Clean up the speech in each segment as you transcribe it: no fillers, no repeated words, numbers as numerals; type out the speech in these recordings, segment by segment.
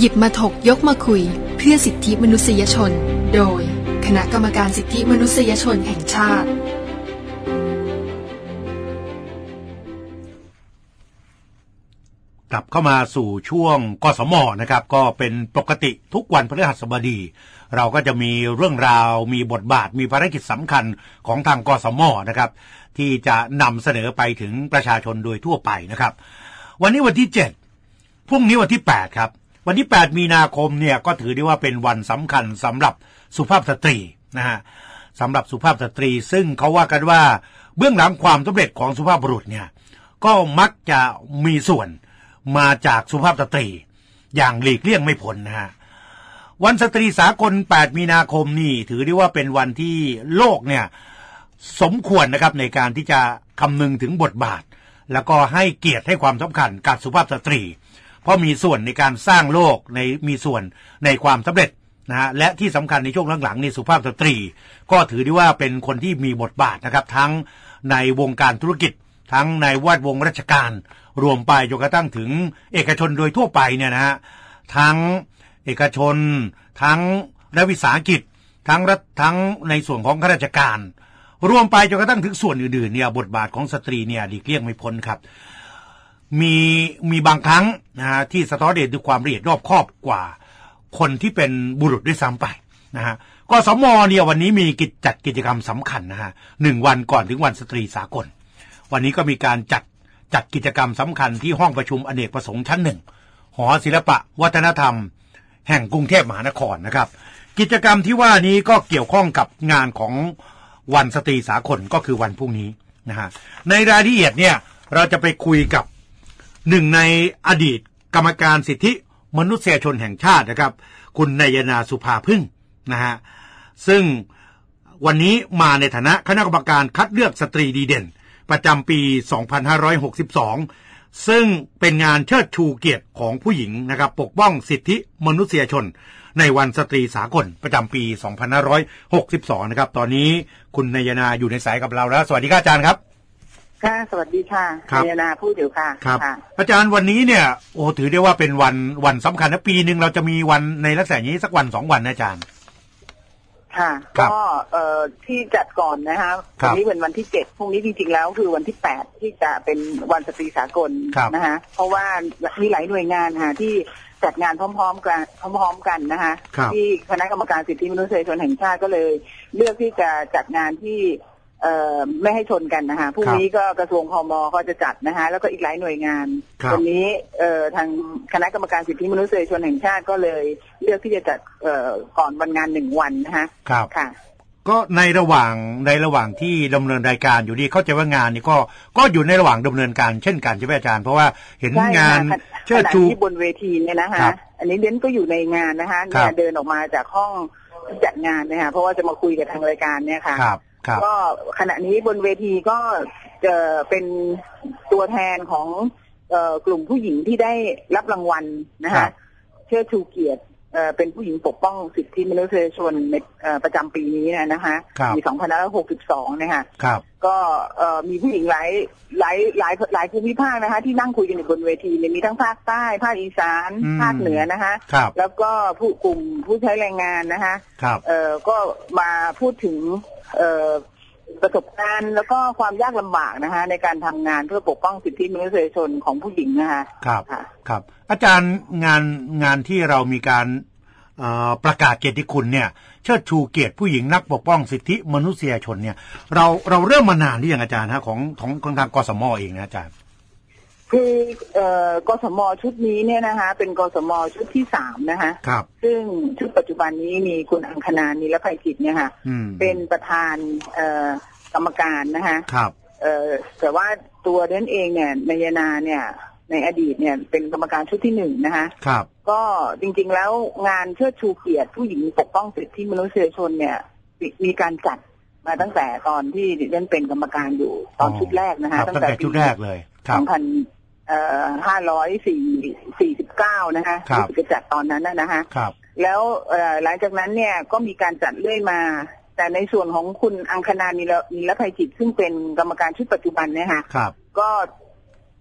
ยิบมาถกยกมาคุยเพื่อสิทธิมนุษยชนโดยคณะกรรมการสิทธิมนุษยชนแห่งชาติกลับเข้ามาสู่ช่วงกสม.นะครับก็เป็นปกติทุกวันพฤหัสบดีเราก็จะมีเรื่องราวมีบทบาทมีภารกิจสำคัญของทางกสม.นะครับที่จะนำเสนอไปถึงประชาชนโดยทั่วไปนะครับวันนี้วันที่7พรุ่งนี้วันที่8ครับวันที่8มีนาคมเนี่ยก็ถือได้ว่าเป็นวันสำคัญสำหรับสุภาพสตรีนะฮะสำหรับสุภาพสตรีซึ่งเขาว่ากันว่าเบื้องหลังความสำเร็จของสุภาพบุรุษเนี่ยก็มักจะมีส่วนมาจากสุภาพสตรีอย่างหลีกเลี่ยงไม่พ้นนะฮะวันสตรีสากล8มีนาคมนี่ถือได้ว่าเป็นวันที่โลกเนี่ยสมควรนะครับในการที่จะคำนึงถึงบทบาทแล้วก็ให้เกียรติให้ความสำคัญกับสุภาพสตรีเพราะมีส่วนในการสร้างโลกมีส่วนในความสำเร็จนะฮะและที่สำคัญในช่วงหลังๆนี่สุภาพสตรีก็ถือได้ว่าเป็นคนที่มีบทบาทนะครับทั้งในวงการธุรกิจทั้งในแวดวงราชการรวมไปจนกระทั่งถึงเอกชนโดยทั่วไปเนี่ยนะฮะทั้งเอกชนทั้งรัฐวิสาหกิจทั้งในส่วนของข้าราชการรวมไปจนกระทั่งถึงส่วนอื่นๆเนี่ยบทบาทของสตรีเนี่ยหลีกเลี่ยงไม่พ้นครับมีบางครั้งนะฮะที่สะท้อนเห็นถึงความละเอียดรอบคอบกว่าคนที่เป็นบุรุษด้วยซ้ำไปนะฮะกสม.เนี่ยวันนี้มีจัดกิจกรรมสำคัญนะฮะ1 วันก่อนถึงวันสตรีสากลวันนี้ก็มีการจัดกิจกรรมสำคัญที่ห้องประชุมอเนกประสงค์ชั้น1หอศิลปะวัฒนธรรมแห่งกรุงเทพมหานครนะครับกิจกรรมที่ว่านี้ก็เกี่ยวข้องกับงานของวันสตรีสากลก็คือวันพรุ่งนี้นะฮะในรายละเอียดเนี่ยเราจะไปคุยกับหนึ่งในอดีตกรรมการสิทธิมนุษยชนแห่งชาตินะครับคุณนายนาสุภาพึ่งนะฮะซึ่งวันนี้มาในฐานะคณะกรรมการคัดเลือกสตรีดีเด่นประจำปี 2562 ซึ่งเป็นงานเชิดชูเกียรติของผู้หญิงนะครับปกป้องสิทธิมนุษยชนในวันสตรีสากลประจำปี 2562 นะครับตอนนี้คุณนายนาอยู่ในสายกับเราแล้วสวัสดีครับอาจารย์ครับค่ะสวัสดีค่ะนายนาพูดอยู่ค่ะครับอาจารย์วันนี้เนี่ยโอ้ถือได้ว่าเป็นวันสำคัญนะปีนึงเราจะมีวันในลักษณะนี้สักวัน2 วันนะอาจารย์ค่ะก็ที่จัดก่อนนะคะวันนี้เป็นวันที่7พรุ่งนี้จริงๆแล้วคือวันที่8ที่จะเป็นวันสตรีสากลนะคะเพราะว่ามีหลายหน่วยงานค่ะที่จัดงานพร้อมกันนะคะที่คณะกรรมการสิทธิมนุษยชนแห่งชาติก็เลยเลือกที่จะจัดงานที่ไม่ให้ชนกันนะคะพรุ่งนี้ก็กระทรวงพม.ก็จะจัดนะคะแล้วก็อีกหลายหน่วยงานวันนี้ทางคณะกรรมการสิทธิมนุษยชนแห่งชาติก็เลยเลือกที่จะจัดก่อนวันงาน1 วันนะคะค่ะก็ในระหว่างที่ดำเนินรายการอยู่นี่เข้าใจว่างานนี้ก็อยู่ในระหว่างดำเนินการเช่นกันใช่ไหมอาจารย์เพราะว่าเห็นงานเชิดชูที่บนเวทีเนี่ยนะคะอันนี้เด่นก็อยู่ในงานนะคะเนี่ยเดินออกมาจากห้องจัดงานนะคะเพราะว่าจะมาคุยกับทางรายการเนี่ยค่ะก็ขณะนี้บนเวทีก็จะเป็นตัวแทนของกลุ่มผู้หญิงที่ได้รับรางวัลนะคะเชิดชูเกียรติเป็นผู้หญิงปกป้องสิทธิมนุษยชนในประจำปีนี้นะคะปี 2562 นะคะก็มีผู้หญิงหลายภูมิภาคนะคะที่นั่งคุยกันอยู่บนเวทีมีทั้งภาคใต้ภาคอีสานภาคเหนือนะคะแล้วก็กลุ่มผู้ใช้แรงงานนะคะก็มาพูดถึงประสบการณ์แล้วก็ความยากลำบากนะคะในการทำงานเพื่อปกป้องสิทธิมนุษยชนของผู้หญิงนะคะครับอาจารย์งานที่เรามีการประกาศเกียรติคุณเนี่ยเชิดชูเกียรติผู้หญิงนักปกป้องสิทธิมนุษยชนเนี่ยเราเริ่มมานานหรือยังอาจารย์ฮะของทางกสม.เองนะอาจารย์คือกสม.ชุดนี้เนี่ยนะคะเป็นกสม.ชุดที่3นะคะซึ่งชุดปัจจุบันนี้มีคุณอังคณา นิรภัยจิตเนี่ยค่ะเป็นประธานกรรมการนะคะแต่ว่าตัวเด่นเองเนี่ยนายนาเนี่ยในอดีตเนี่ยเป็นกรรมการชุดที่1นะคะก็จริงๆแล้วงานเชิดชูเกียรติผู้หญิงปกป้องสิทธิมนุษยชนเนี่ยมีการจัดมาตั้งแต่ตอนที่เด่นเป็นกรรมการอยู่ตอนชุดแรกนะคะตั้งแต่ชุดแรกเลย 2549นะคะที่จะจัดตอนนั้นนะคะแล้วหลังจากนั้นเนี่ยก็มีการจัดเรื่อยมาแต่ในส่วนของคุณอังคณา นิรภัยจิตซึ่งเป็นกรรมการชุดปัจจุบันเนี่ยค่ะก็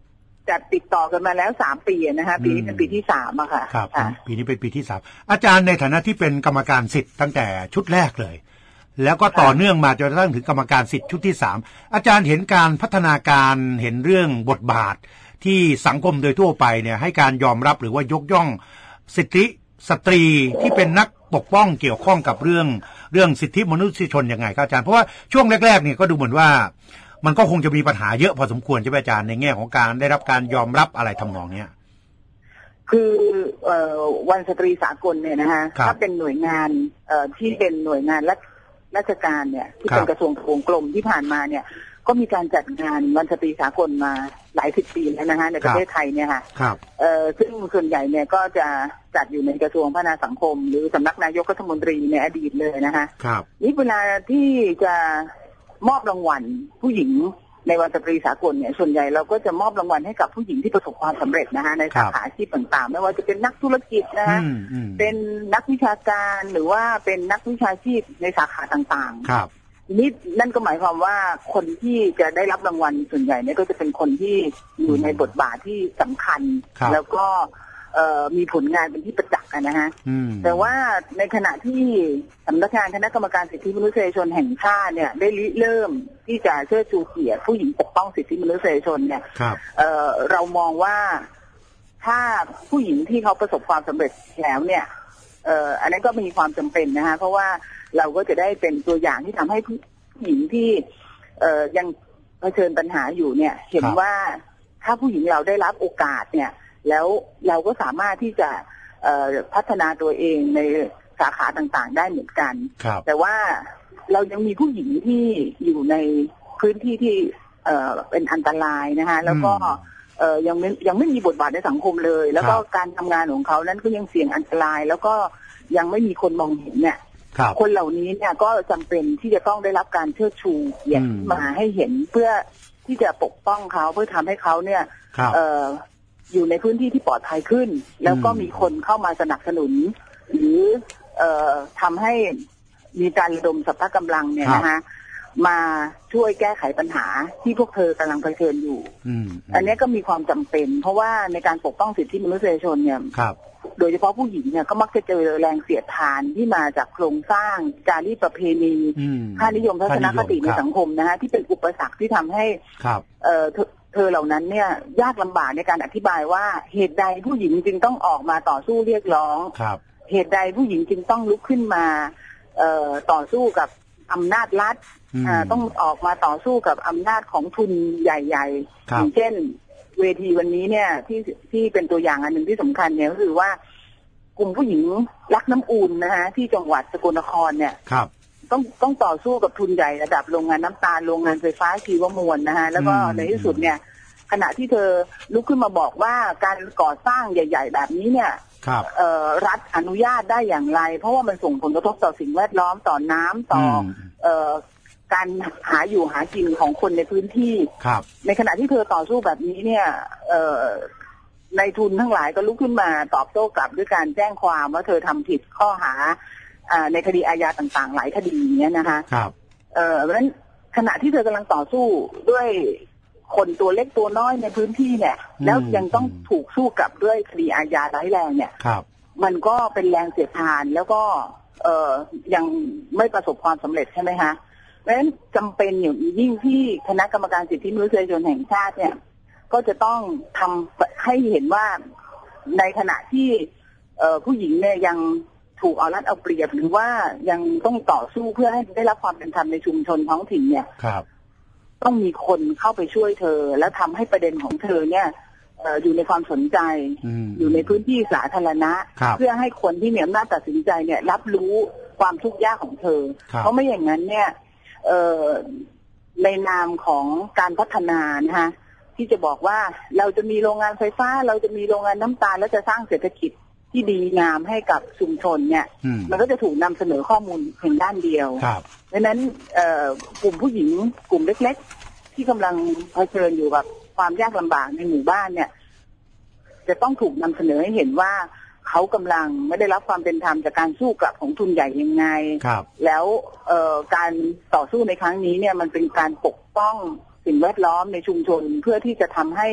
จัดติดต่อกันมาแล้ว3 ปีนะคะปีนี้เป็นปีที่3อะค่ะครับปีนี้เป็นปีที่3อาจารย์ในฐานะที่เป็นกรรมการสิทธิ์ตั้งแต่ชุดแรกเลยแล้วก็ต่อเนื่องมาจนกระทั่งถึงกรรมการสิทธิ์ชุดที่3อาจารย์เห็นการพัฒนาการเห็นเรื่องบทบาทที่สังคมโดยทั่วไปเนี่ยให้การยอมรับหรือว่ายกย่องสิทธิสตรีที่เป็นนักปกป้องเกี่ยวข้องกับเรื่องสิทธิมนุษยชนยังไงครับอาจารย์เพราะว่าช่วงแรกๆเนี่ยก็ดูเหมือนว่ามันก็คงจะมีปัญหาเยอะพอสมควรใช่ไหมอาจารย์ในแง่ของการได้รับการยอมรับอะไรทำนองเนี้ยคือวันสตรีสากลเนี่ยนะคะถ้าเป็นหน่วยงานที่เป็นหน่วยงานราชการเนี่ยที่เป็นกระทรวงกรมที่ผ่านมาเนี่ยก็มีการจัดงานวันสตรีสากลมาหลาย10 ปีแล้วนะคะในประเทศไทยเนี่ยค่ะซึ่งส่วนใหญ่เนี่ยก็จะจัดอยู่ในกระทรวงพัฒนาสังคมหรือสำนักนายกรัฐมนตรีในอดีตเลยนะคะนี่เวลาที่จะมอบรางวัลผู้หญิงในวันสตรีสากลเนี่ยส่วนใหญ่เราก็จะมอบรางวัลให้กับผู้หญิงที่ประสบความสำเร็จนะคะในสาขาอาชีพต่างๆไม่ว่าจะเป็นนักธุรกิจนะคะเป็นนักวิชาการหรือว่าเป็นนักวิชาชีพในสาขาต่างๆนี่นั่นก็หมายความว่าคนที่จะได้รับรางวัลส่วนใหญ่เนี่ยก็จะเป็นคนที่อยู่ในบทบาทที่สำคัญแล้วก็มีผลงานเป็นที่ประจักษ์นะฮะแต่ว่าในขณะที่สำนักงานคณะกรรมการสิทธิมนุษยชนแห่งชาติเนี่ยได้เริ่มที่จะเชิดชูเกียรติผู้หญิงปกป้องสิทธิมนุษยชนเนี่ยเรามองว่าถ้าผู้หญิงที่เขาประสบความสำเร็จแล้วเนี่ยอันนั้นก็มีความจำเป็นนะคะเพราะว่าเราก็จะได้เป็นตัวอย่างที่ทำให้ผู้หญิงที่ยังเผชิญปัญหาอยู่เนี่ยเห็นว่าถ้าผู้หญิงเราได้รับโอกาสเนี่ยแล้วเราก็สามารถที่จะพัฒนาตัวเองในสาขาต่างๆได้เหมือนกันแต่ว่าเรายังมีผู้หญิงที่อยู่ในพื้นที่ที่เป็นอันตรายนะคะแล้วก็ยังไม่มีบทบาทในสังคมเลยแล้วก็การทำงานของเขานั้นก็ยังเสี่ยงอันตรายแล้วก็ยังไม่มีคนมองเห็นเนี่ยคนเหล่านี้เนี่ยก็จำเป็นที่จะต้องได้รับการเชิดชูเกียรติมาให้เห็นเพื่อที่จะปกป้องเขาเพื่อทำให้เขาเนี่ยอยู่ในพื้นที่ที่ปลอดภัยขึ้นแล้วก็มีคนเข้ามาสนับสนุนหรือทำให้มีการระดมสรรพกำลังเนี่ยนะคะมาช่วยแก้ไขปัญหาที่พวกเธอกำลังเผชิญอยู่อันนี้ก็มีความจำเป็นเพราะว่าในการปกป้องสิทธิมนุษยชนเนี่ยโดยเฉพาะผู้หญิงเนี่ยก็มักจะเจอแรงเสียดทานที่มาจากโครงสร้างจารีตประเพณีค่านิยมทัศนคติในสังคมนะคะที่เป็นอุปสรรคที่ทำให้เธอเหล่านั้นเนี่ยยากลำบากในการอธิบายว่าเหตุใดผู้หญิงจึงต้องออกมาต่อสู้เรียกร้องเหตุใดผู้หญิงจึงต้องลุกขึ้นมาต่อสู้กับอำนาจรัฐต้องออกมาต่อสู้กับอำนาจของทุนใหญ่ๆอย่างเช่นเวทีวันนี้เนี่ยที่เป็นตัวอย่างอันหนึ่งที่สำคัญเนี่ยก็คือว่ากลุ่มผู้หญิงรักน้ำอุ่นนะคะที่จังหวัดสกลนครเนี่ยต้องต่อสู้กับทุนใหญ่ระดับโรงงานน้ำตาลโรงงานไฟฟ้าชีวมวลนะคะแล้วก็ในที่สุดเนี่ยขณะที่เธอลุกขึ้นมาบอกว่าการก่อสร้างใหญ่ๆแบบนี้เนี่ยรัฐอนุญาตได้อย่างไรเพราะว่ามันส่งผลกระทบต่อสิ่งแวดล้อมต่อน้ำต่อการหาอยู่หากินของคนในพื้นที่ในขณะที่เธอต่อสู้แบบนี้เนี่ยในทุนทั้งหลายก็ลุกขึ้นมาตอบโต้กลับด้วยการแจ้งความว่าเธอทำผิดข้อหาในคดีอาญาต่างๆหลายคดีเนี้ยนะคะเพราะฉะนั้นขณะที่เธอกำลังต่อสู้ด้วยคนตัวเล็กตัวน้อยในพื้นที่เนี่ยแล้วยังต้องถูกสู้กับด้วยคดีอาญาร้ายแรงเนี่ยมันก็เป็นแรงเสียดทานแล้วก็ยังไม่ประสบความสำเร็จใช่ไหมคะเพราะฉะนั้นจำเป็นอย่างยิ่งที่คณะกรรมการสิทธิมนุษยชนแห่งชาติเนี่ยก็จะต้องทำให้เห็นว่าในขณะที่ผู้หญิงเนี่ยยังถูกเอารัดเอาเปรียบหรือว่ายังต้องต่อสู้เพื่อให้ได้รับความเป็นธรรมในชุมชนท้องถิ่นเนี่ยต้องมีคนเข้าไปช่วยเธอและทำให้ประเด็นของเธอเนี่ยอยู่ในความสนใจอยู่ในพื้นที่สาธารณะเพื่อให้คนที่มีอำนาจตัดสินใจเนี่ยรับรู้ความทุกข์ยากของเธอเพราะไม่อย่างนั้นเนี่ยในนามของการพัฒนานะคะที่จะบอกว่าเราจะมีโรงงานไฟฟ้าเราจะมีโรงงานน้ำตาลแล้วจะสร้างเศรษฐกิจที่ดีงามให้กับชุมชนเนี่ยมันก็จะถูกนำเสนอข้อมูลเพียงด้านเดียวดังนั้นกลุ่มผู้หญิงกลุ่มเล็กๆที่กำลังเผชิญอยู่กับความยากลำบากในหมู่บ้านเนี่ยจะต้องถูกนำเสนอให้เห็นว่าเขากำลังไม่ได้รับความเป็นธรรมจากการสู้กลับของทุนใหญ่ยังไงแล้วการต่อสู้ในครั้งนี้เนี่ยมันเป็นการปกป้องสิ่งแวดล้อมในชุมชนเพื่อที่จะทำให้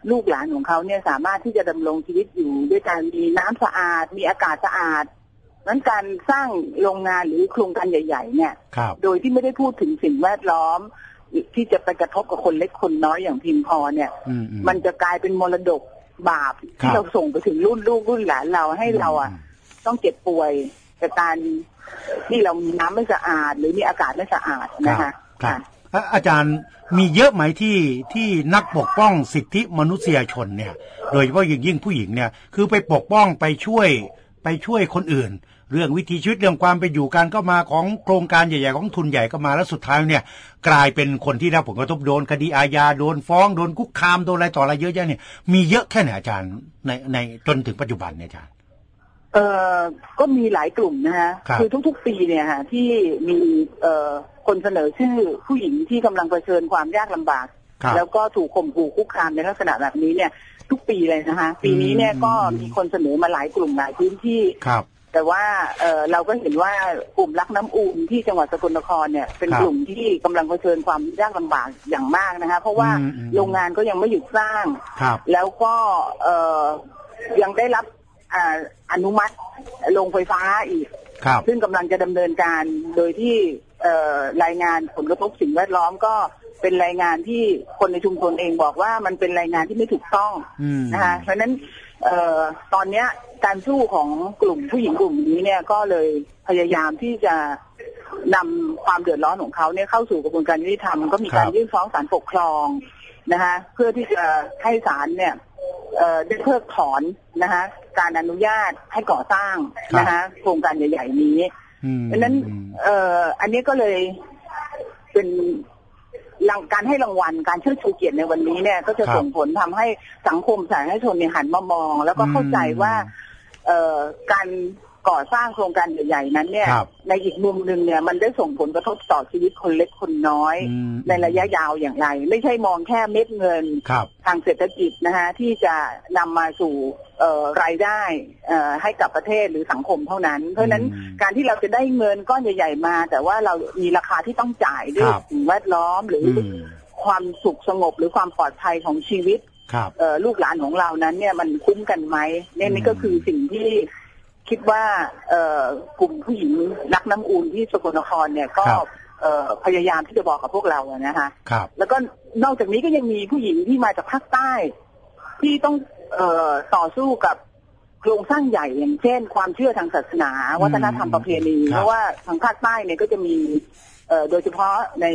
ลูกหลานของเขาเนี่ยสามารถที่จะดำรงชีวิตอยู่ด้วยการมีน้ำสะอาดมีอากาศสะอาดนั้นการสร้างโรงงานหรือโครงการใหญ่ๆเนี่ยโดยที่ไม่ได้พูดถึงสิ่งแวดล้อมที่จะไปกระทบกับคนเล็กคนน้อยอย่างเพียงพอเนี่ยมันจะกลายเป็นมรดกบาปที่เราส่งไปถึงรุ่นลูกรุ่นหลานเราให้เราต้องเจ็บป่วยจากการที่เรามีน้ำไม่สะอาดหรือมีอากาศไม่สะอาดนะคะอาจารย์มีเยอะไหมที่นักปกป้องสิทธิมนุษยชนเนี่ยโดยเฉพาะยิ่งผู้หญิงเนี่ยคือไปปกป้องไปช่วยคนอื่นเรื่องวิถีชีวิตเรื่องความไปอยู่การก็มาของโครงการใหญ่ๆของทุนใหญ่ก็มาแล้วสุดท้ายเนี่ยกลายเป็นคนที่ได้ผลกระทบโดนคดีอาญาโดนฟ้องโดนคุกคามโดนอะไรต่ออะไรเยอะแยะเนี่ยมีเยอะแค่ไหนอาจารย์ในจนถึงปัจจุบันเนี่ยอาจารย์ก็มีหลายกลุ่มนะฮะคือทุกๆปีเนี่ยฮะที่มีคนเสนอชื่อผู้หญิงที่กำลังเผชิญความยากลำบากแล้วก็ถูกข่มขู่คุกคามในลักษณะแบบนี้เนี่ยทุกปีเลยนะคะปีนี้เนี่ยก็มีคนเสนอมาหลายกลุ่มหลายพื้นที่แต่ว่าเราก็เห็นว่ากลุ่มรักน้ำอุ่นที่จังหวัดสกลนครเนี่ยเป็นกลุ่มที่กำลังเผชิญความยากลำบากอย่างมากนะคะเพราะว่าโรงงานก็ยังไม่หยุดสร้างแล้วก็ยังได้รับอนุมัติโรงไฟฟ้าอีกซึ่งกำลังจะดำเนินการโดยที่รายงานผลกระทบสิ่งแวดล้อมก็เป็นรายงานที่คนในชุมชนเองบอกว่ามันเป็นรายงานที่ไม่ถูกต้องนะคะเพราะฉะนั้นตอนนี้การสู้ของกลุ่มผู้หญิงกลุ่มนี้เนี่ยก็เลยพยายามที่จะนำความเดือดร้อนของเขาเนี่ยเข้าสู่กระบวนการยุติธรรมก็มีการยื่นฟ้องศาลปกครองนะคะเพื่อที่จะให้ศาลเนี่ยได้เพิกถอนนะคะการอนุญาตให้ก่อสร้างนะคะโครงการใหญ่ๆนี้ดังนั้นอันนี้ก็เลยเป็นการให้รางวัลการเชิดชูเกียรติในวันนี้เนี่ยก็จะส่งผลทำให้สังคมสาธารณชนเนี่ยหันมามองแล้วก็เข้าใจว่าการก่อสร้างโครงการใหญ่ๆนั้นเนี่ยในอีกมุมหนึ่งเนี่ยมันได้ส่งผลกระทบต่อชีวิตคนเล็กคนน้อยในระยะยาวอย่างไรไม่ใช่มองแค่เม็ดเงินทางเศรษฐกิจนะคะที่จะนำมาสู่รายได้ให้กับประเทศหรือสังคมเท่านั้นเพราะฉะนั้นการที่เราจะได้เงินก้อนใหญ่ๆมาแต่ว่าเรามีราคาที่ต้องจ่ายด้วยสิ่งแวดล้อมหรือความสุขสงบหรือความปลอดภัยของชีวิตลูกหลานของเรานั้นเนี่ยมันคุ้มกันไหมนี่ก็คือสิ่งที่คิดว่ากลุ่มผู้หญิงรักน้ำอุ่นที่สกลนครเนี่ยก็พยายามที่จะบอกกับพวกเรานะคะแล้วก็นอกจากนี้ก็ยังมีผู้หญิงที่มาจากภาคใต้ที่ต้องต่อสู้กับโครงสร้างใหญ่อย่างเช่นความเชื่อทางศาสนาวัฒนธรรมประเพณีเพราะว่าทางภาคใต้เนี่ยก็จะมีโดยเฉพาะใน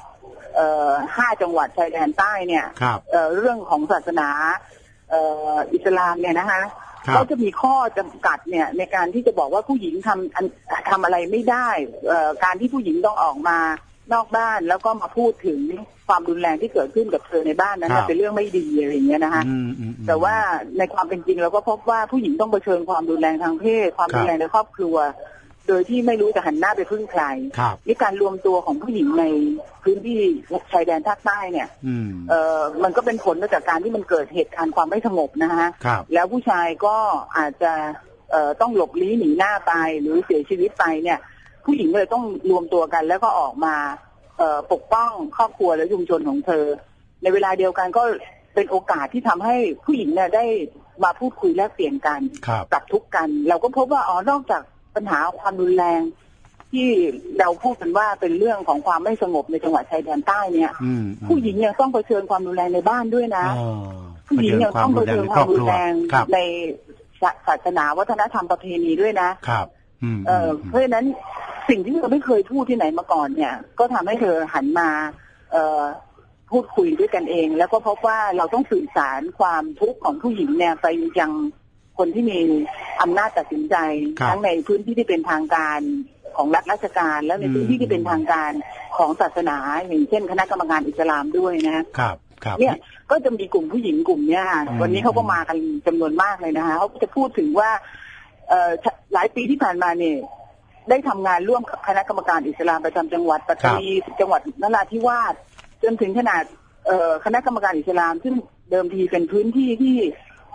5 จังหวัดชายแดนใต้เนี่ยเรื่องของศาสนาอิสลามเนี่ยนะคะก็จะมีข้อจำกัดเนี่ยในการที่จะบอกว่าผู้หญิงทำอะไรไม่ได้การที่ผู้หญิงต้องออกมานอกบ้านแล้วก็มาพูดถึงความรุนแรงที่เกิดขึ้นกับเธอในบ้านนั้นเป็นเรื่องไม่ดีอะไรอย่างเงี้ยนะคะแต่ว่าในความเป็นจริงเราก็พบว่าผู้หญิงต้องเผชิญความรุนแรงทางเพศความรุนแรงในครอบครัวโดยที่ไม่รู้จะหันหน้าไปพึ่งใครนี่การรวมตัวของผู้หญิงในพื้นที่ชายแดนภาคใต้เนี่ยมันก็เป็นผลมาจากการที่มันเกิดเหตุการณ์ความไม่สงบนะฮะแล้วผู้ชายก็อาจจะต้องหลบลี้หนีหน้าไปหรือเสียชีวิตไปเนี่ยผู้หญิงเลยต้องรวมตัวกันแล้วก็ออกมาปกป้องครอบครัวและชุมชนของเธอในเวลาเดียวกันก็เป็นโอกาสที่ทำให้ผู้หญิงเนี่ยได้มาพูดคุยแลกเปลี่ยนกันปรับทุกข์กันเราก็พบว่านอกจากปัญหาความรุนแรงที่เราพูดกันว่าเป็นเรื่องของความไม่สงบในจังหวัดชายแดนใต้เนี่ยผู้หญิงยังต้องเผชิญความรุนแรงในบ้านด้วยนะผู้หญิงยังต้องเผชิญความรุนแรงในศาสนาวัฒนธรรมประเพณีด้วยนะครับเพราะฉะนั้นสิ่งที่เราไม่เคยพูดที่ไหนมาก่อนเนี่ยก็ทำให้เธอหันมาพูดคุยด้วยกันเองแล้วก็พบว่าเราต้องสื่อสารความทุกข์ของผู้หญิงเนี่ยไปยังคนที่มีอำนาจตัดสินใจทั้งในพื้นที่ที่เป็นทางการของรัฐราชการแล้วในพื้นที่ที่เป็นทางการของศาสนาอย่างเช่นคณะกรรมการอิสลามด้วยนะครับเนี่ยก็จะมีกลุ่มผู้หญิงกลุ่มเนี้ยวันนี้เขาก็มากันจำนวนมากเลยนะคะเขาจะพูดถึงว่าหลายปีที่ผ่านมาเนี่ยได้ทำงานร่วมกับคณะกรรมการอิสลามประจำจังหวัดปัตตานีจังหวัดนราธิวาสจนถึงขนาดคณะกรรมการอิสลามซึ่งเดิมทีเป็นพื้นที่ที่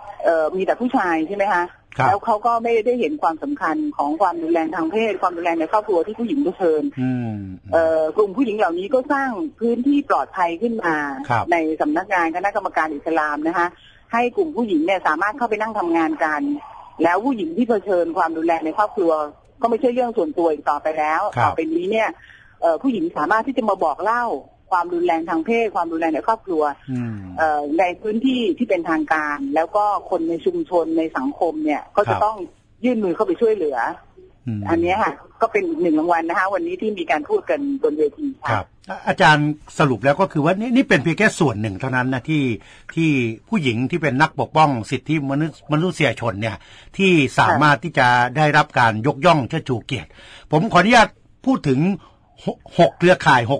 มีแต่ผู้ชายใช่ไหมคะแล้วเขาก็ไม่ได้เห็นความสำคัญของความรุนแรงทางเพศความรุนแรงในครอบครัวที่ผู้หญิงเผชิญกลุ่มผู้หญิงเหล่านี้ก็สร้างพื้นที่ปลอดภัยขึ้นมาในสำนักงานคณะกรรมการอิสลามนะคะให้กลุ่มผู้หญิงเนี่ยสามารถเข้าไปนั่งทำงานกันแล้วผู้หญิงที่เผชิญความรุนแรงในครอบครัวก็ไม่ใช่เรื่องส่วนตัวอีกต่อไปแล้วต่อไปนี้เนี่ยผู้หญิงสามารถที่จะมาบอกเล่าความรุนแรงทางเพศความรุนแรงในครอบครัวในพื้นที่ที่เป็นทางการแล้วก็คนในชุมชนในสังคมเนี่ยก็จะต้องยื่นมือเข้าไปช่วยเหลืออันนี้ค่ะก็เป็นอีกหนึ่งรางวัลนะคะวันนี้ที่มีการพูดกันบนเวทีครับอาจารย์สรุปแล้วก็คือว่านี่เป็นเพียงแค่ส่วนหนึ่งเท่านั้นนะที่ผู้หญิงที่เป็นนักปกป้องสิทธิมนุษยชนเนี่ยที่สามารถที่จะได้รับการยกย่องเชิดชูเกียรติผมขออนุญาตพูดถึง6เครือข่าย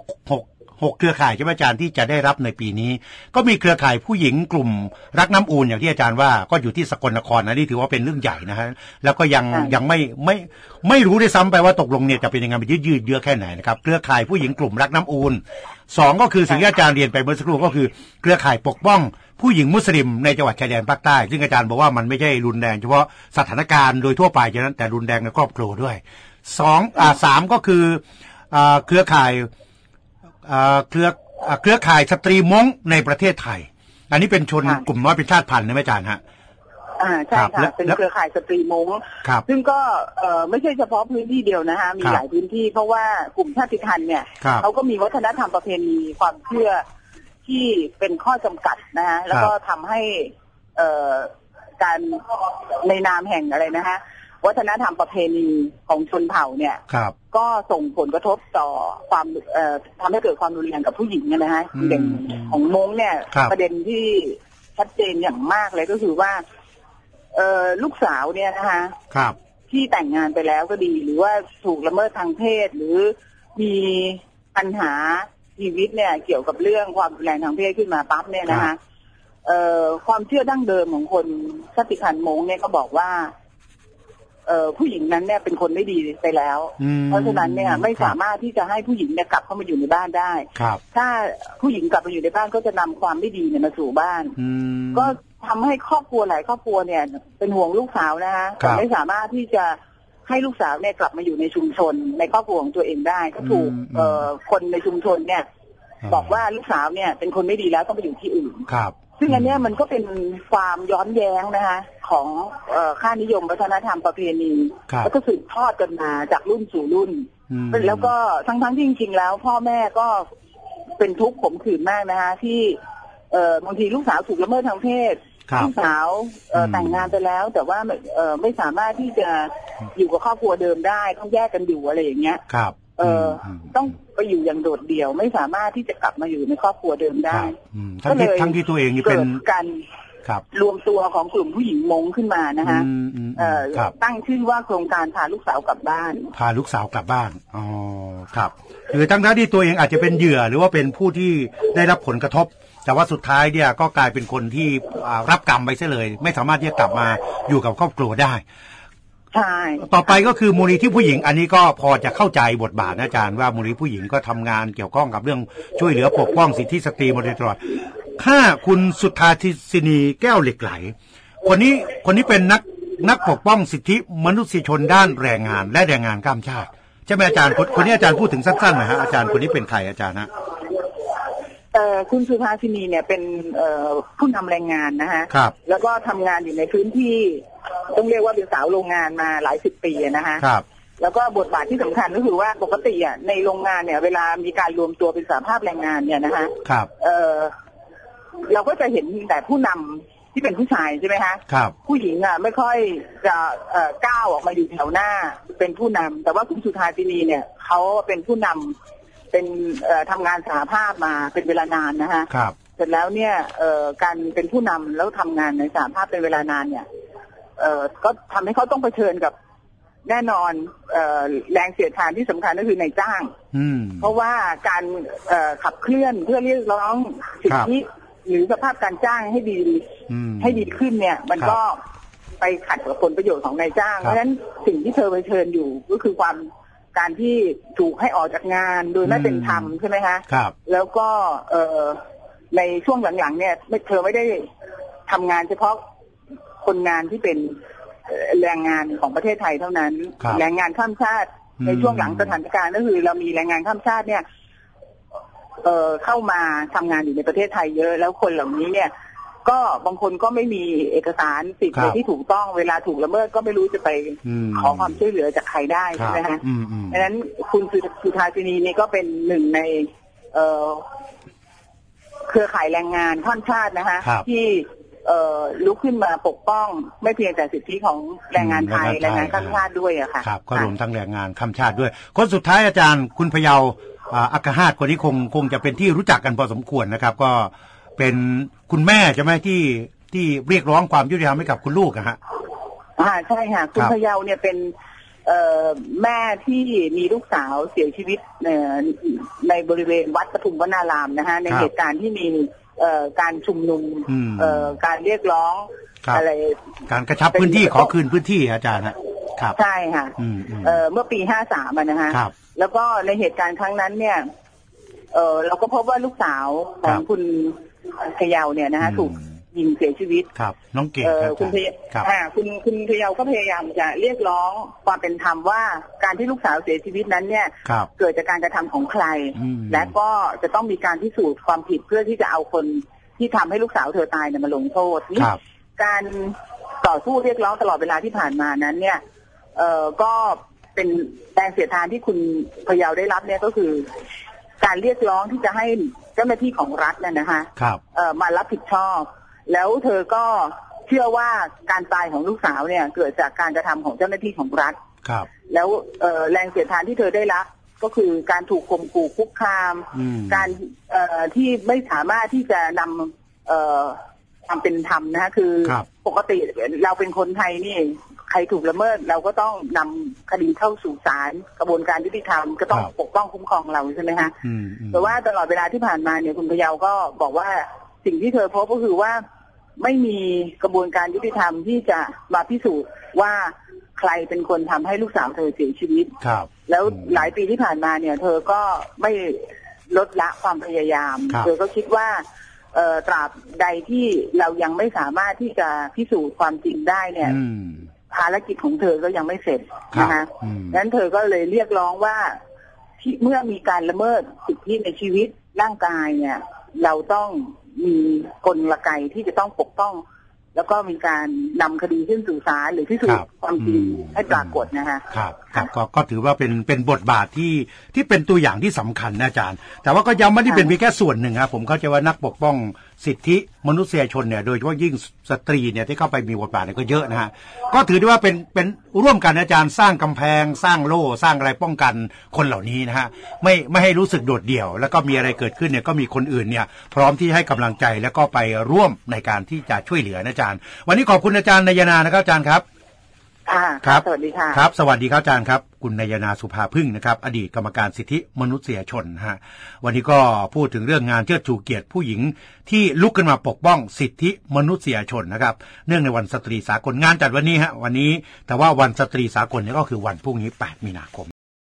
6เครือข่ายใช่ไหมอาจารย์ที่จะได้รับในปีนี้ก็มีเครือข่ายผู้หญิงกลุ่มรักน้ำอูนอย่างที่อาจารย์ว่าก็อยู่ที่สกลนครนะนี่ถือว่าเป็นเรื่องใหญ่นะฮะแล้วก็ยังไม่รู้ได้ซ้ำไปว่าตกลงเนี่ยจะเป็นยังไงมันยืดเยื้อแค่ไหนนะครับเครือข่ายผู้หญิงกลุ่มรักน้ำอูน2ก็คือสิ่งที่อาจารย์เรียนไปเมื่อสักครู่ก็คือเครือข่ายปกป้องผู้หญิงมุสลิมในจังหวัดชายแดนภาคใต้ซึ่งอาจารย์บอกว่ามันไม่ใช่รุนแรงเฉพาะสถานการณ์โดยทั่วไปฉะนั้นแต่รุนแรงในครอบครัวด้วย3ก็คือเครือข่ายเครือข่ายสตรีม้งในประเทศไทยอันนี้เป็นชนกลุ่มน้อยเป็นชาติพันธุ์นะอาจารย์ฮะใช่ค่ะเป็นเครือข่ายสตรีม้งซึ่งก็ไม่ใช่เฉพาะพื้นที่เดียวนะคะมีหลายพื้นที่เพราะว่ากลุ่มชาติพันธุ์เนี่ยเขาก็มีวัฒนธรรมประเพณีความเชื่อที่เป็นข้อจำกัดนะคะแล้วก็ทำให้การในนามแห่งอะไรนะคะวัฒนธรรมประเพณีของชนเผ่าเนี่ยก็ส่งผลกระทบต่อความทำให้เกิดความรุนแรงกับผู้หญิงนะฮะเด็กของม้งเนี่ยประเด็นที่ชัดเจนอย่างมากเลยก็คือว่าลูกสาวเนี่ยนะคะที่แต่งงานไปแล้วก็ดีหรือว่าถูกละเมิดทางเพศหรือมีปัญหาชีวิตเนี่ยเกี่ยวกับเรื่องความรุนแรงทางเพศขึ้นมาปั๊บเนี่ยนะคะความเชื่อดั้งเดิมของคนชาติพันธุ์ม้งเนี่ยก็บอกว่าผู้หญิงนั้นเนี่ยเป็นคนไม่ดีไปแล้วเพราะฉะนั้นเนี่ยไม่สามารถที่จะให้ผู้หญิงเนี่ยกลับเข้ามาอยู่ในบ้านได้ถ้าผู้หญิงกลับมาอยู่ในบ้านก็จะนำความไม่ดีเนี่ยมาสู่บ้านก็ทำให้ครอบครัวหลายครอบครัวเนี่ยเป็นห่วงลูกสาวนะคะแต่ไม่สามารถที่จะให้ลูกสาวเนี่ยกลับมาอยู่ในชุมชนในครอบครัวของตัวเองได้ก็ถูกคนในชุมชนเนี่ยบอกว่าลูกสาวเนี่ยเป็นคนไม่ดีแล้วต้องไปอยู่ที่อื่นซึ่งอันนี้มันก็เป็นความย้อนแย้งนะคะของค่านิยมวัฒนธรรมประเพณีแล้วก็สืบทอดกันมาจากรุ่นสู่รุ่นแล้วก็ทั้งที่จริงๆแล้วพ่อแม่ก็เป็นทุกข์ขมขื่นมากนะคะที่บางทีลูกสาวถูกละเมิดทางเพศลูกสาวแต่งงานไปแล้วแต่ว่าไม่สามารถที่จะอยู่กับครอบครัวเดิมได้ต้องแยกกันอยู่อะไรอย่างเงี้ยต้องไปอยู่อย่างโดดเดี่ยวไม่สามารถที่จะกลับมาอยู่ในครอบครัวเดิมได้ก็เลยทั้งที่ตัวเองนี่เป็นการรวมตัวของกลุ่มผู้หญิงม้งขึ้นมานะคะตั้งชื่อว่าโครงการพาลูกสาวกลับบ้านพาลูกสาวกลับบ้านอ๋อครับคือทั้งที่ตัวเองอาจจะเป็นเหยื่อหรือว่าเป็นผู้ที่ได้รับผลกระทบแต่ว่าสุดท้ายเนี่ยก็กลายเป็นคนที่รับกรรมไปซะเลยไม่สามารถที่จะกลับมาอยู่กับครอบครัวได้ใช่ต่อไปก็คือมูลนิธิผู้หญิงอันนี้ก็พอจะเข้าใจบทบาทนะอาจารย์ว่ามูลนิธิผู้หญิงก็ทำงานเกี่ยวข้องกับเรื่องช่วยเหลือปกป้องสิทธิสตรีมาโดยตลอดถ้าคุณสุทธาทินีแก้วเหล็กไหลคนนี้เป็นนักปกป้องสิทธิมนุษยชนด้านแรงงานและแรงงานข้ามชาติใช่ไหมอาจารย์คนนี้อาจารย์พูดถึงสั้นๆหน่อยฮะอาจารย์คนนี้เป็นใครอาจารย์ฮะคุณสุภาชินีเนี่ยเป็นผู้นำแรงงานนะฮะแล้วก็ทำงานอยู่ในพื้นที่ต้องเรียกว่าเป็นสาวโรงงานมาหลายสิบปีนะฮะแล้วก็บทบาทที่สำคัญก็คือว่าปกติอ่ะในโรงงานเนี่ยเวลามีการรวมตัวเป็นสหภาพแรงงานเนี่ยนะฮะเราก็จะเห็นแต่ผู้นำที่เป็นผู้ชายใช่ไหมคะผู้หญิงอ่ะไม่ค่อยจะก้าวออกมาอยู่แถวหน้าเป็นผู้นำแต่ว่าคุณสุธาชินีเนี่ยเขาเป็นผู้นำเป็นทำงานสหภาพมาเป็นเวลานานนะฮะเสร็จแล้วเนี่ยการเป็นผู้นำแล้วทำงานในสหภาพเป็นเวลานานเนี่ยก็ทำให้เขาต้องเผชิญกับแน่นอนแรงเสียดทานที่สำคัญก็คือนายจ้างเพราะว่าการขับเคลื่อนเพื่อเรียกร้องสิทธิหรือสภาพการจ้างให้ดีขึ้นเนี่ยมันก็ไปขัดกับผลประโยชน์ของนายจ้างเพราะฉะนั้นสิ่งที่เธอเผชิญอยู่ก็คือการที่ถูกให้ออกจากงานโดยไม่เป็นธรรมใช่ไหมคะแล้วก็ในช่วงหลังๆเนี่ยเธอไม่ได้ทำงานเฉพาะคนงานที่เป็นแรงงานของประเทศไทยเท่านั้นแรงงานข้ามชาติในช่วงหลังสถานการณ์ก็คือเรามีแรงงานข้ามชาติเนี่ยเข้ามาทำงานอยู่ในประเทศไทยเยอะแล้วคนเหล่านี้เนี่ยก็บางคนก็ไม่มีเอกสารสิทธิ์ที่ถูกต้องเวลาถูกละเมิดก็ไม่รู้จะไปขอความช่วยเหลือจากใครได้ใช่ไหมคะดังนั้นคุณสุธาสินีนี่ก็เป็นหนึ่งในเครือข่ายแรงงานข้ามชาตินะคะที่ลุกขึ้นมาปกป้องไม่เพียงแต่สิทธิของแรงงานไทยแรงงานข้ามชาติด้วยอะค่ะครับก็รวมทั้งแรงงานข้ามชาติด้วยคนสุดท้ายอาจารย์คุณพะเยาอักฮาตคนนี้คงจะเป็นที่รู้จักกันพอสมควรนะครับก็เป็นคุณแม่ใช่ไหมที่เรียกร้องความยุติธรรมให้กับคุณลูกอะฮะใช่ค่ะคุณพะเยาเนี่ยเป็นแม่ที่มีลูกสาวเสียชีวิตในบริเวณวัดปทุมวนารามนะคะในเหตุการณ์ที่มีการชุมนุมการเรียกร้องอะไรการกระชับพื้นที่ขอคืนพื้นที่อาจารย์นะครับใช่ค่ะเมื่อปี53นะคะแล้วก็ในเหตุการณ์ครั้งนั้นเนี่ยเราก็พบว่าลูกสาวของคุณพะเยาเนี่ยนะคะถูกยิงเสียชีวิตครับน้องเก๋คุณพะเยาก็พยายามจะเรียกร้องความเป็นธรรมว่าการที่ลูกสาวเสียชีวิตนั้นเนี่ยเกิดจากการกระทำของใครและก็จะต้องมีการพิสูจน์ความผิดเพื่อที่จะเอาคนที่ทำให้ลูกสาวเธอตายเนี่ยมาลงโทษนี่การต่อสู้เรียกร้องตลอดเวลาที่ผ่านมานั้นเนี่ยก็เป็นแรงเสียดทานที่คุณพะเยาได้รับเนี่ยก็คือการเรียกร้องที่จะให้เจ้าหน้าที่ของรัฐเนี่ยนะคะมารับผิดชอบแล้วเธอก็เชื่อว่าการตายของลูกสาวเนี่ยเกิดจากการกระทำของเจ้าหน้าที่ของรัฐแล้วแรงเสียดทานที่เธอได้รับก็คือการถูกข่มขู่คุกคามการที่ไม่สามารถที่จะนำความเป็นธรรมนะคะคือปกติเราเป็นคนไทยนี่ใครถูกละเมิดเราก็ต้องนำคดีเข้าสู่ศาลกระบวนการยุติธรรมก็ต้องปกป้องคุ้มครองเราใช่ไหมคะแต่ว่าตลอดเวลาที่ผ่านมาเนี่ยคุณพะเยาก็บอกว่าสิ่งที่เธอพบก็คือว่าไม่มีกระบวนการยุติธรรมที่จะมาพิสูจน์ว่าใครเป็นคนทำให้ลูกสาวเธอเสียชีวิตแล้วหลายปีที่ผ่านมาเนี่ยเธอก็ไม่ลดละความพยายามเธอก็คิดว่าตราบใดที่เรายังไม่สามารถที่จะพิสูจน์ความจริงได้เนี่ยภารกิจของเธอก็ยังไม่เสร็จนะคะดังนั้นเธอก็เลยเรียกร้องว่าเมื่อมีการละเมิดสิทธิในชีวิตร่างกายเนี่ยเราต้องมีกลไกที่จะต้องปกป้องแล้วก็มีการนำคดีขึ้นสู่ศาลหรือพิสูจน์ความจริงให้ปรากฏนะคะครับก็ถือว่าเป็นบทบาทที่เป็นตัวอย่างที่สำคัญนะอาจารย์แต่ว่าก็ยังไม่ได้เป็นเพียงแค่ส่วนหนึ่งครับผมเข้าใจว่านักปกป้องสิทธิมนุษยชนเนี่ยโดยเฉพาะยิ่งสตรีเนี่ยที่เข้าไปมีบทบาทเนี่ยก็เยอะนะฮะก็ถือได้ว่าเป็นร่วมกันอาจารย์สร้างกำแพงสร้างโล่สร้างอะไรป้องกันคนเหล่านี้นะฮะไม่ให้รู้สึกโดดเดี่ยวแล้วก็มีอะไรเกิดขึ้นเนี่ยก็มีคนอื่นเนี่ยพร้อมที่ให้กำลังใจแล้วก็ไปร่วมในการที่จะช่วยเหลือนะอาจารย์วันนี้ขอบคุณอาจารย์นายนานะครับอาจารย์ครับครับสวัสดีค่ะครับสวัสดีครับอาจารย์ครับคุณนายนาสุภาพึ่งนะครับอดีตกรรมการสิทธิมนุษยชนฮะวันนี้ก็พูดถึงเรื่องงานเชิดชูเกียรติผู้หญิงที่ลุกขึ้นมาปกป้องสิทธิมนุษยชนนะครับเนื่องในวันสตรีสากลงานจัดวันนี้ฮะวันนี้แต่ว่าวันสตรีสากลเนี่ยก็คือวันพรุ่งนี้8 มีนาคม